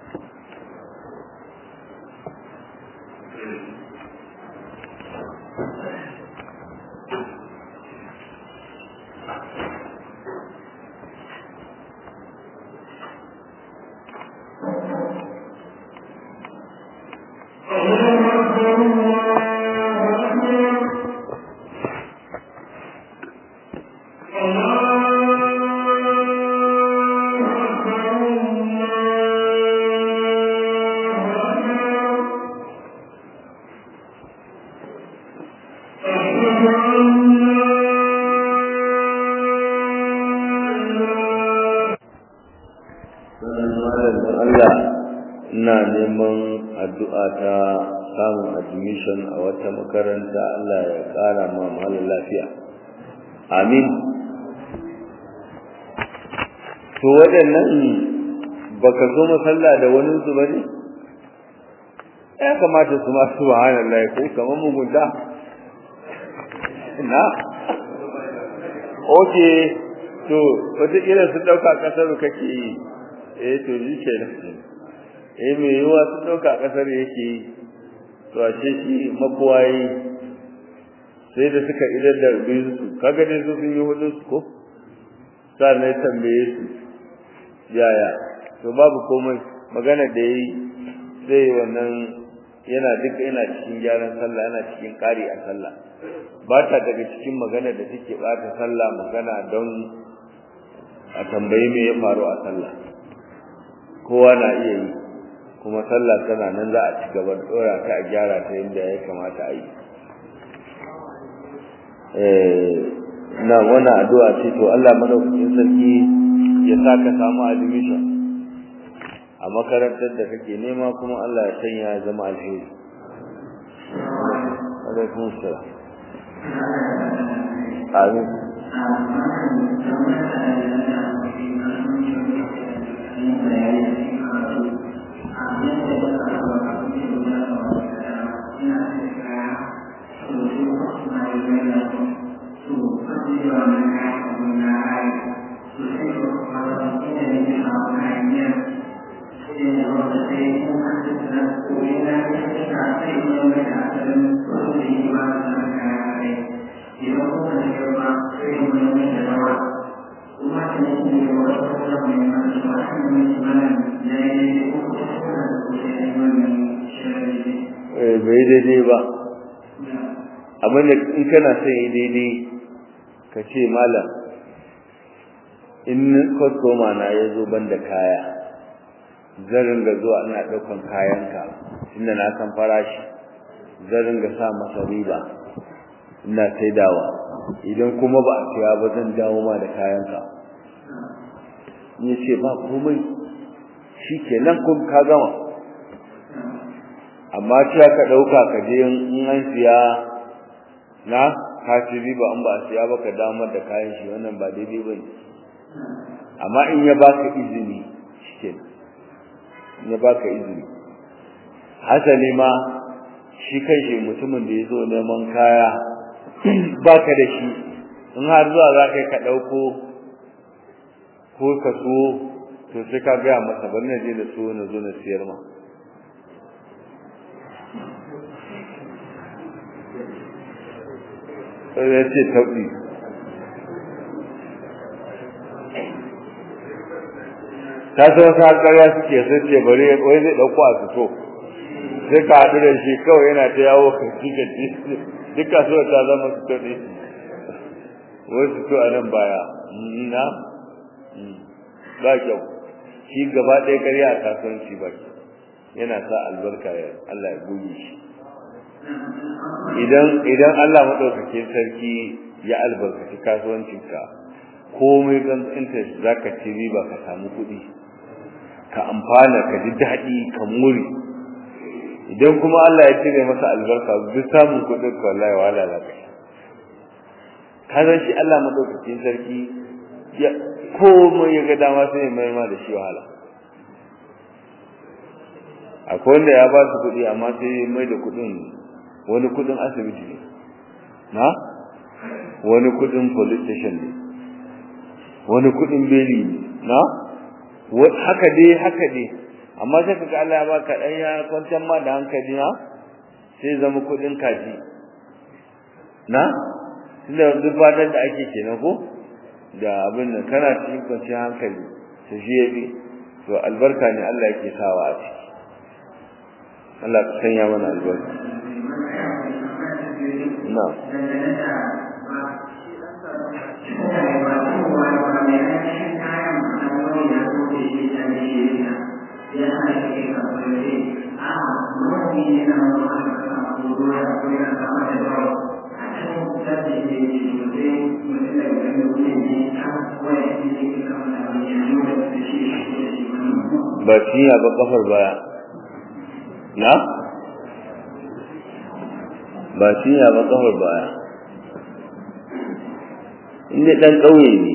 a wata makaranta Allah ya kara ma malam lafiya amin to wadannan baka zo masalla da wani su bane ya kamata su ma subhanallahi ko kaman mugunta na oke to wata kila su dauka kasar kake to ji kenan me yawa su dauka kasar yake to ashe shi makwayi sai da suka idar da biyu kaga ne su sun yi hudu ko sai ne tambaye su yaya to babu komai magana da yi sai wannan yana cikin gyaran sallah, yana cikin ƙari a sallah. Ba ta daga cikin magana da take ɓata sallah magana don a tambayi me ya faru a sallah. Kowa na iya yi, kuma sallah tana nan za a ci gaba da ɗora ta a gyara ta yadda ya kamata a yi. Na wannan addu'a ce to Allah madaukakin sarki ya sa ka samu admission a makarantar da kake nema, kuma Allah ya sanya ya zama alheri. Alaikum salam. Amin. Bai daidai ba, abin da in kana son yi daidai ka ce malam in kwastoma na ya zo ban da kaya zan ringa zuwa ina ɗaukan kayanka inda na san farashi, zan ringa sa masa riba ina saidawa, idan kuma ba a siya ba zan dawo ma da kayanka. Ya ce ba komai, shi kenan kun ka gama. Amma cewa ka ɗauka ka je in an siya na ka ci riba, an ba a siya ba ka damar da kayan shi, wannan ba daidai ba ne. Amma in ya baka izini shi kenan, in ya baka izini. Hasali ma shi kanshi mutumin da ya zo neman kaya baka da shi, in har zuwa za ka ɗauko ko ka so, to sai ka gaya masa bari na je da so na zo na siyar ma. Sai ya ce tauɗi. Ta san wasu harkarya suke sai ce bari wai zai ɗauko a fito, sai ka haɗu da shi kawai yana ta yawo ka ci duk kasuwar ta zama fito ne, wai fito a nan baya na ba kyau. Shi gaba ɗaya ƙarya a kasuwanci ba yana sa albarka ya Allah ya goge shi. Idan Allah maɗaukakin sarki ya albarkaci kasuwancinka, komai gantsanta za ka ci riba ka samu kuɗi, ka amfana, ka ji daɗi, ka muri. Idan kuma Allah ya cire masa albarka, duk samun kuɗin ka wallahi wahala za ka sha. Ka san shi Allah maɗaukakin sarki ya komai ya ga dama sai ya mayar ma da shi wahala. Akwai wanda ya ba su kuɗi amma sai ya mai da kuɗin wani kuɗin asibiti ne, na wani kuɗin police station ne, wani kuɗin beli ne, na haka dai amma sai kaga Allah ya baka dan ya kwantar ma da hankali, na sai zama kuɗin kaji, na tunda duk fadar da ake kenan ko da abin nan kana cikin kwanciyar hankali, to shi yafi, to albarka ne Allah yake sawa a ciki. Allah ka sanya mana albarka. Na ba cinya ba kafar baya, na ba cinya ba kafar baya. Inda ɗan ƙauye ne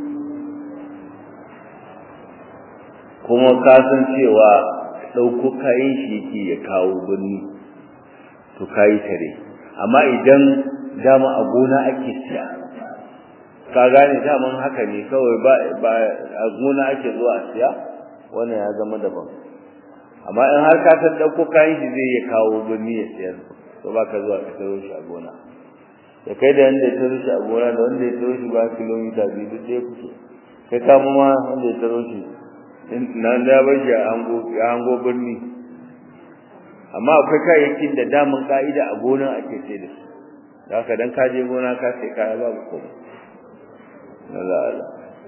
kuma ka san cewa ɗauko kayan shi yake ya kawo birni, to kayi tare. Amma idan dama a gona ake siya, ka gane daman haka ne kawai, ba a gona ake zuwa a siya, wannan ya zama daban. Amma in har ka san ɗauko kayan shi zai ya kawo birni ya siyar, to ba ka zuwa ka taro shi a gona. Da kai da wanda ya taro shi a gona da wanda ya taro shi ba kilomita 2 duk ɗaya kuke. Kai kama ma wanda ya taro shi na da bar shi ya hango birni, amma akwai kayayyakin da damun ka'ida a gona ake sai da su da haka dan ka je gona ka sai kaya babu komai Allah Allah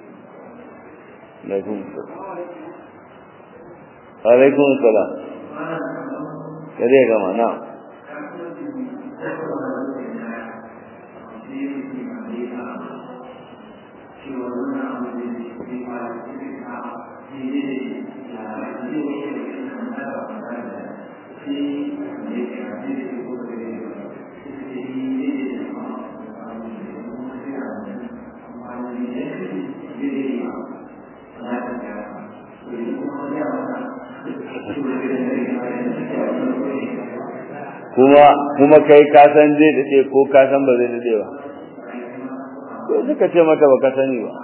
alaikum salam kare ga mana kuma kai ka san zai dade ko ka san ba zai dade ba to suka ce mata ba ka sani ba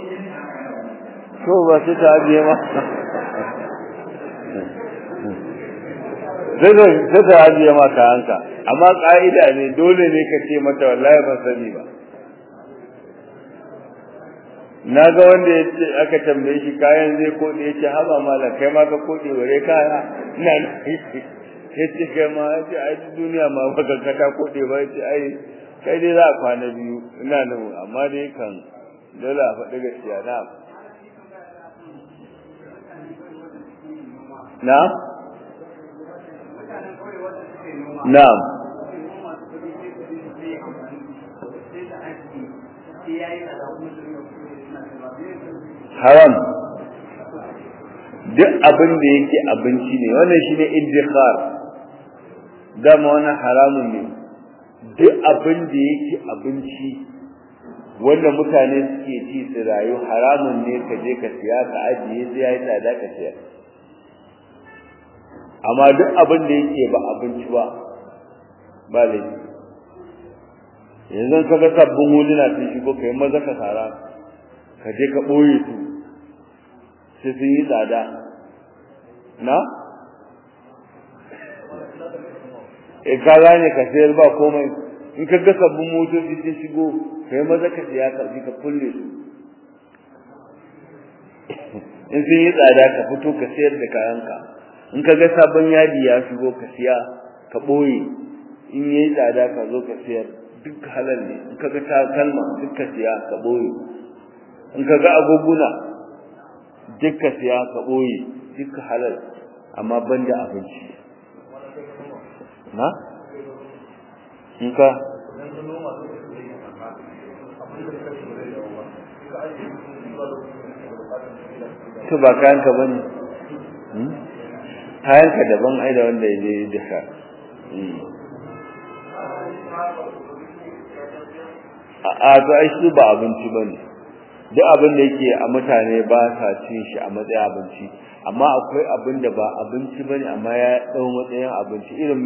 to ba sai ta ajiye ma sai ta ajiye ma ka hanka amma ka'ida ne dole ne ka ce mata wallahi ban sani ba na ga wanda ya ce aka tambaye shi kayan zai kode ya ce haba malam kai ma ka kode ware kaya ina yace kai ma yace ai duniya ma baka kata kode ba yace ai kai dai za a kwana biyu ina nan amma dai kan dole a faɗi gaskiya na'am haram duk abin da yake abinci ne wannan shine iddikhar dama wannan haramun ne duk abin da yake abinci wanda mutane suke ci su rayu haramun ne ka je ka siya ka ajiye sai yayi tsada ka siya amma duk abin da yake ba abinci ba laifi yanzu kaga sabbin huluna sun shigo kai maza ka sara ka je ka boye su sai sun yi tsada na ka gane ka sayar ba komai in ka ga sabbin motoci sun shigo kai maza ka siya ka ji ka kulle su in sun yi tsada ka fito ka sayar da kayanka in ka ga sabon yadi ya shigo ka siya ka boye in yayi tsada ka zo ka sayar duk halal ne in ka ga takalma duk ka siya ka boye in ka ga agoguna duk ka siya ka boye duk halal amma banda abinci na in ka to ba kayanka bane kayanka daban ai da wanda yaje duka a to ai su ba abinci bane duk abin da yake a mutane ba sa cin shi a matsayin abinci amma akwai abin da ba abinci bane amma ya dau matsayin abinci irin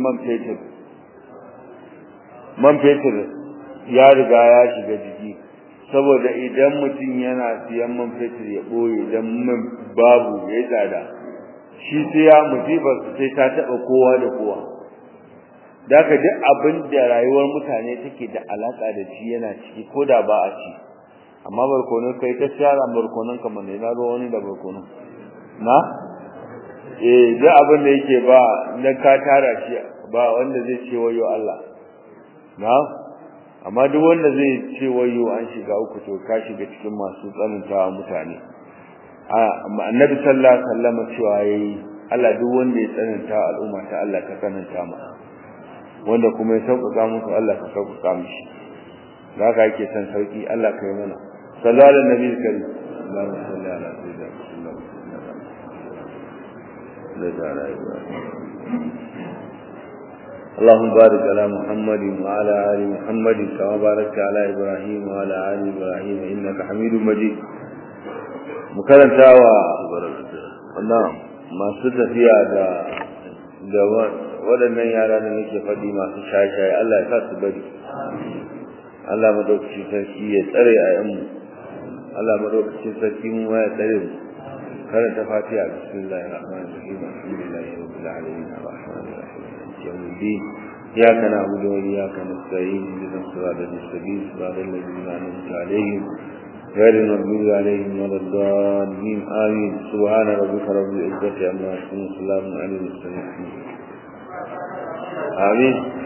man fetur ya riga ya shiga jiki saboda idan mutum yana siyan man fetur ya boye dan man babu ya tsada shi sai ya musibar sai ta taba kowa da kowa daga duk abin da rayuwar mutane take da alaka da shi yana ciki koda ba a ci amma barkono kai ta shara barkonon kamar ne na zo wani da barkono na duk abin da yake ba na ka tara shi ba wanda zai ce wayo Allah na amma duk wanda zai ce wayo an shiga uku to ka shiga cikin masu tsanantawa mutane annabi sallallahu alaihi wasallam cewa yayi Allah duk wanda ya tsananta al'umma ta Allah ka tsananta masa wanda kuma ya sauƙaƙa musu Allah ka sauƙaƙa mishi da haka yake san sauki Allah ka yi mana sallallahu alaihi nabiyil karim Allahumma salli ala sayyidina Muhammad اللهم بارك على محمد وعلى آل محمد كما باركت على إبراهيم وعلى آل إبراهيم إنك حميد مجيد مكرمتا wannan masu tafiya da waɗannan yara da nake faɗi masu shaye-shaye Allah ya sa su bari Allah madaukakin sarki ya tsare ayyanmu Allah madaukakin sarki mu ya tsare mu karanta Fatiha bismillahir rahmanir rahim alhamdulillahi rabbil alamin arrahmanir rahim yawmiddin iyyaka na'budu wa iyyaka nasta'in ihdinas siratal mustaqim siratal ladzina an'amta alaihim غير المغضوب عليهم ولا الضالين آمين سبحان ربك رب العزة عما يصفون وسلام على المرسلين amin